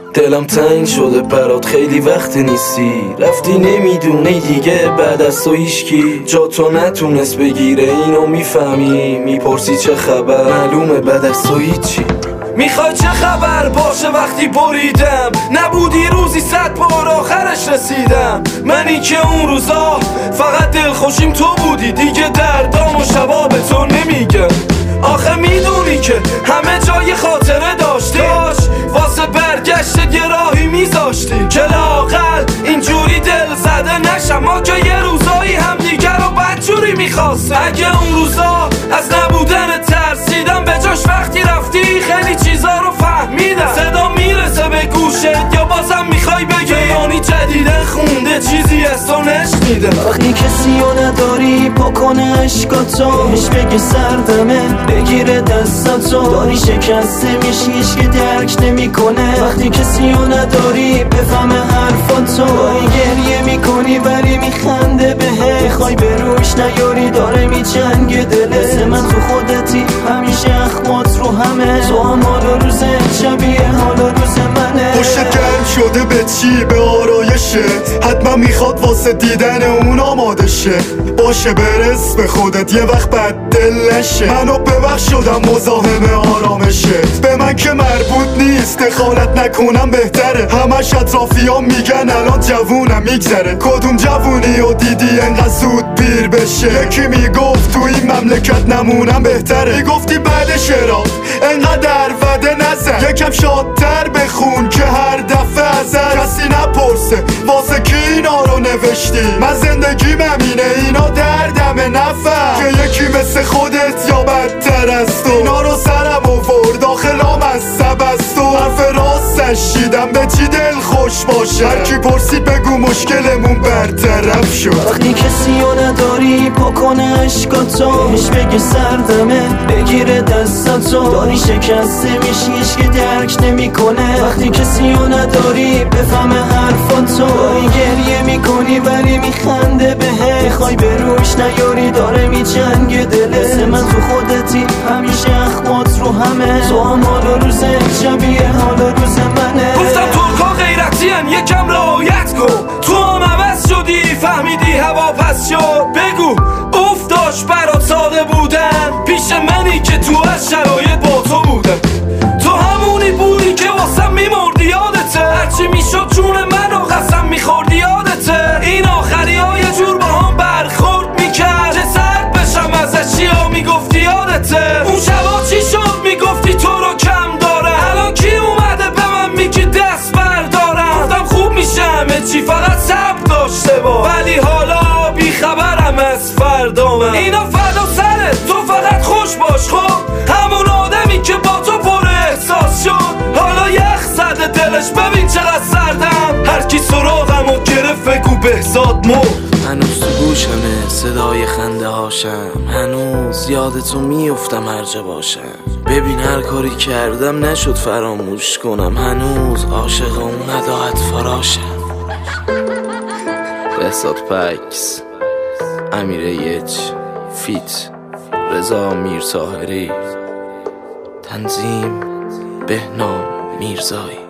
دلم تنگ شده برات خیلی وقت نیستی، رفتی نمیدونی دیگه بعد از تو هیچکی جا تو نتونست بگیره. اینو میفهمی میپرسی چه خبر، معلومه بعد از تو هیچی. میخوای چه خبر باشه وقتی بریدم، نبودی روزی 100 بار آخرش رسیدم. منی که اون روزا فقط دلخوشیم تو بودی، دیگه دردام و شبا به تو نمیگم. آخه میدونی که همه جای خاطره داشتی، واسه برگشت یه راهی میذاشتی که لااقل اینجوری دل زده نشم. ما که یه روزایی هم دیگر رو بدجوری میخواستیم. اگه اون روزا از نبودن ترسیدم، به جاش وقتی رفتی خیلی چیزا رو فهمیدم. صدا میرسه به گوشت یا بازم میخوای بگی یعنی جدیدن خونده چیزی از تو نشنیدم. وقتی کسی رو نداری بکنه عشقاتو، بهش بگه سردمه بگیره دستاتو، داری شکسته میشی هیچ که درک نمیکنه. وقتی کسی رو نداری بفهمه حرفاتو، گریه میکنی ولی میخنده بهه، میخوای به روش نیاری داره میجنگه دله. مثل من تو خودتی همیشه اخمات رو همه، تو هم حال و روز شبیه حال و روز منه. پشت گرم شده به چی؟ به آرایشه، حتما میخواد واسه دیدن اون آماده شه. باشه برس به خودت یه وقت بد دل نشه، منو ببخش شدم مزاحم آرامشت. به من که مربوط نیست دخالت نکنم بهتره، همش اطرافیام میگن الان جوونم میگذره. کدوم جوونی رو دیدی انقدر زود پیر بشه؟ یکی میگفت تو این مملکت نمونم بهتره، میگفتی بعد شراب انقدر وده نزن، یکم شادتر بخون که هر دفعه ازت کسی نپرسه واسه کی اینا رو نوشتی. من زندگیم همینه اینا دردمه، نفهم که یکی مثل خودت یا بدتر از تو اینا رو سرم آورد داخلام از سبست و حرف راستش شیدم به چی دل خوش باشه. هرکی پرسید بگو مشکلمون برطرف شد. وقتی کسی رو نداری بکنه عشقاتو، بهش بگه سردمه بگیره دستاتو، داری شکسته میشی هیچ که درک نمیکنه. وقتی کسی رو نداری بفهمه حرفاتو، گریه میکنی ولی میخنده بهه، میخوای به روش نیاری داره میجنگه دله. مثل من تو خودتی همیشه اخمات رو همه، تو هم حال و روز شبیه حال و روز منه. گفتم ترکا غیرتی هم یکم رعایت کن، تو هم عوض شدی فهمیدی هوا پس شد. بگو افتاش برات ساده بودن پیش منی که تو از شرایط با تو بودم. تو همونی بودی که واسم میمردی یادته، هرچی میشد جون منو قسم میخوردی یادته. این آخری ها یه جور با هم برخورد میکرد که سرد بشم ازش چیا میگفتی یادته. اون شبا چی شد میگفتی تو رو کم داره، الان کی اومده به من میگی دست بردارم. گفتم خوب میشه همه چی فقط صبر داشته با، ولی حالا بیخبرم از فردامم. اینا فردا سره تو فقط خوش باش خب، همون آدمی که با تو پر احساس شد حالا یخ زده دلش ببین چقدر سردم. هر کی سراغم و گرفت بگو بهزاد مرد. هنوز تو گوشمه صدای خنده هاشم، هنوز یادتو میفتم هر جا باشم. ببین هر کاری کردم نشد فراموش کنم، هنوز عاشق اون نداعت فراشم. بهزاد پکس، امیر یچ، فیت رضا میرطاهری، تنظیم بهنام میرزایی.